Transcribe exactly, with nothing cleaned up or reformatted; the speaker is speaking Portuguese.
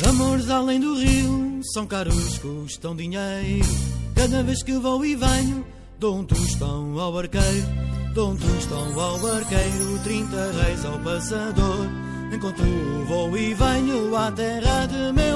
Amores além do rio são caros, custam dinheiro. Cada vez que vou e venho, dou um tostão ao barqueiro. Dou um tostão ao barqueiro, trinta reis ao passador. Enquanto vou e venho à terra de meu